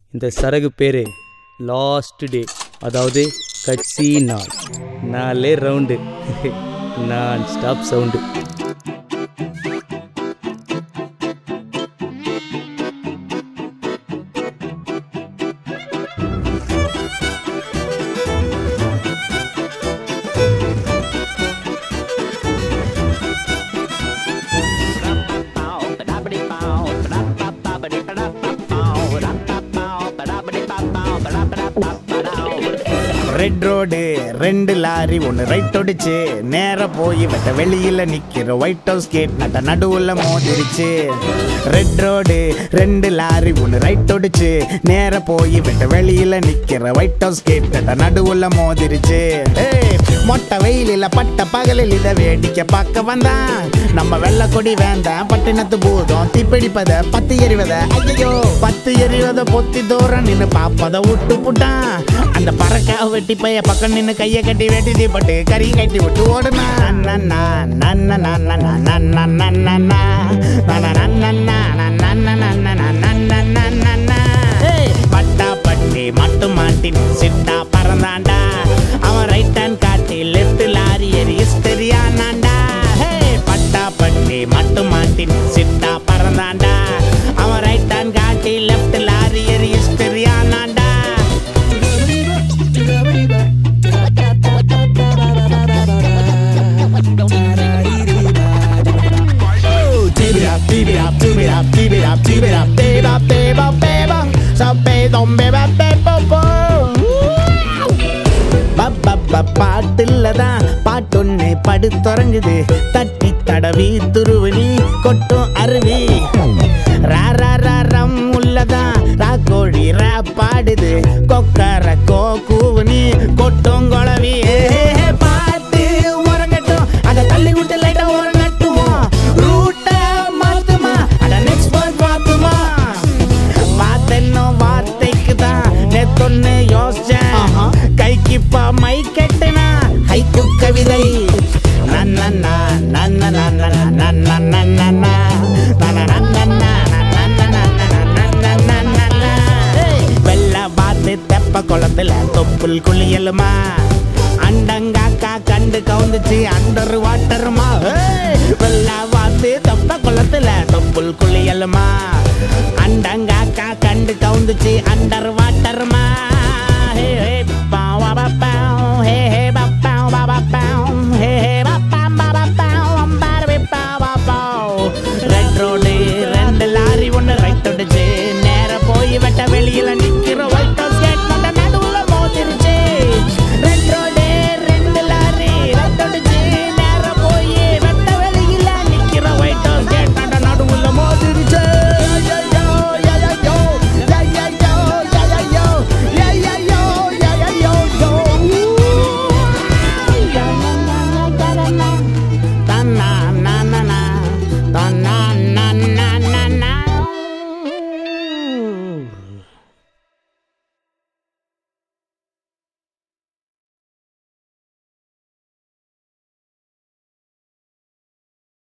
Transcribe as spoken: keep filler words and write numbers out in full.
இந்த சரகு பேர் last day, அதாவது கட்சி நாள். நாலே ரவுண்டு, நான் ஸ்டாப் சவுண்டு. ரெட் ரோடு ரெண்டு லாரி ஒன்று ரைட் ஒடிச்சு நேர போய் வெட்ட வெளியில நிக்கிற ஒயிட் ஹவுஸ் கேட் நட்ட நடுவுல மோதிருச்சு. ரெட் ரோடு ரெண்டு லாரி ஒன்று ரைட் ஒடிச்சு நேர போய் வெட்ட வெளியில நிக்கிற ஒயிட் ஹவுஸ் கேட் நட்ட நடுவுல மோதிருச்சு. மொட்டை வெயிலில் பட்ட பகலில் இதை வேடிக்கை பார்க்க வந்தான் நம்ம வெள்ளை கொடி வேண்டாம் பட்டினத்து பூதம் தீப்பிடிப்பத பத்து எறிவத ஐயோ பத்து எறிவத பொத்தி தூரம் நின்று பாப்பத விட்டு புட்டான். அந்த பறக்க வெட்டி பைய பக்கம் நின்று கையை கட்டி வெட்டி தீப்பட்டு கறி கட்டி விட்டு ஓடுனா. பட்டா பட்டி மட்டு மாட்டின் சிட்டா பறந்தாண்டா. அவன் ரைட் ஹேண்ட் காட்டி லெஃப்ட் லாரி எரி தெரியானாண்டா. பட்டா பட்டி மட்டு மாட்டின் சிட்டா பறந்தாண்டா. அவன் ரைட் ஹேண்ட் காட்டி லெஃப்ட் லாரி எரி தெரியானாண்டா. Keep it up, keep it up, keep it up, keep it up, keep it up, baby, baby, baby, so baby, baby, baby, baby. பாட்டுலதான் பாட்டொன்னு படுத்துறங்குது தட்டி தடவி துருவனி கொட்டும் அருவி. ராரம் உள்ளதான் ராக்கோழி ரேப் பாடுது கொக்கர கோ கூவனி கொட்டும் குழவி. பாட்டு உறங்கட்டும் அதை தள்ளி விட்டு லைட்டா ஒரு நட்டுவோம் ரூட்ட மாத்துமா அட நெக்ஸ்ட் பர்த் மாத்துமா. பார்த்தென்னும் வார்த்தைக்கு தான் நெத்தொன்னு யோசிச்சேன் கைக்குப்பா மை கெட்டனா ஹைக்கு கவிதை. வெள்ள பார்த்து தெப்ப குளத்துல தொப்புள் குளியலுமா அண்டங்காக்கா கண்டு கவுந்துச்சு அண்டர் வாட்டருமா. வெள்ள பார்த்து தெப்ப குளத்துல தொப்புள் குளியலுமா அண்டங்காக்கா கண்டு கவுந்துச்சு அண்டர்